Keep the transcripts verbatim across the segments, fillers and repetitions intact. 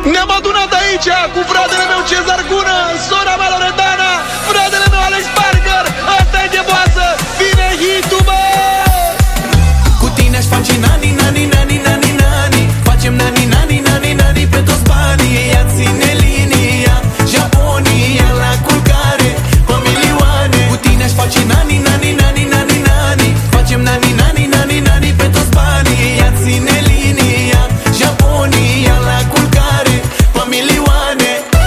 Ne-am adunat aici cu fratele meu Cezar Gună, sora mea Loredana, fratele meu Alex Parker. Asta e de boasă, vine hitul, bă! Cu tine aș face nani, nani, nani, nani, nani. Facem nani, nani, nani, nani pe toți banii. Ea ține linia, Japonia la culcare pe milioane. Cu tine aș face nani, nani, nani, nani, nani. Facem nani, nani, nani, nani pe toți banii. Ea ține linia, Japonia la culcare pe milioane.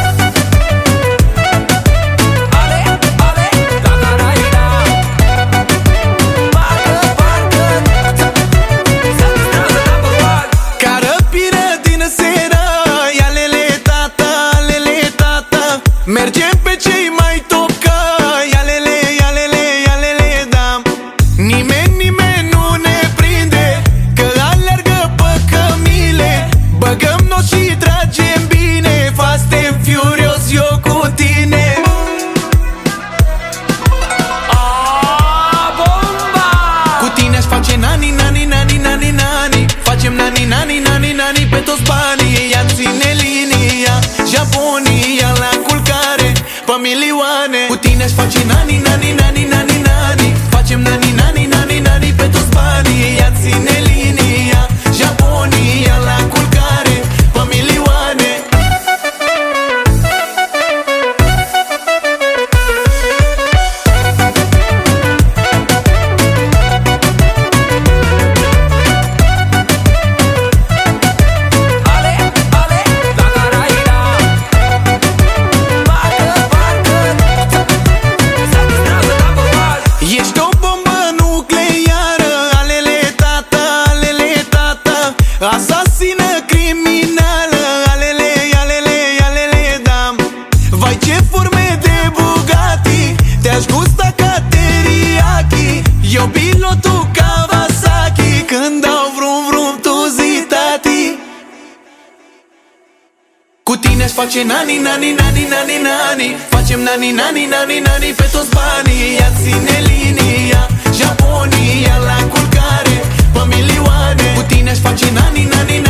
Mergem pe cei mai top căi, alele, alele, alele, da. Nimeni, nimeni nu ne prinde, că alergă pe cămile. Băgăm nos și tragem bine, Fast and Furious, eu cu tine. A, bomba! Cu tine aș face nani, nani, nani, nani, nani. Facem nani, nani, nani, nani pe toți banii. Ea ține linia, Japonia la culcare pe milioane. Cu tine aș face nani, nani, nani, nani, nani. Facem nani, nani, nani, nani pe toți banii. Ea ține linia, Japonia la culcare pe milioane. Ești o bombă nucleară, alele tata, alele tata. Asasină criminală, alele, alele, alele, da. Vai ce forme de Bugatti, te-aș gusta ca teriyaki. Eu pilotul Kawasaki, când dau vrum vrum tu zi tati. Cu tine aș face nani, nani, nani, nani, nani. Facem nani, nani, nani, nani pe toți banii. Ea ține linia, Japonia la culcare pe milioane. Cu tine aș face nani, nani,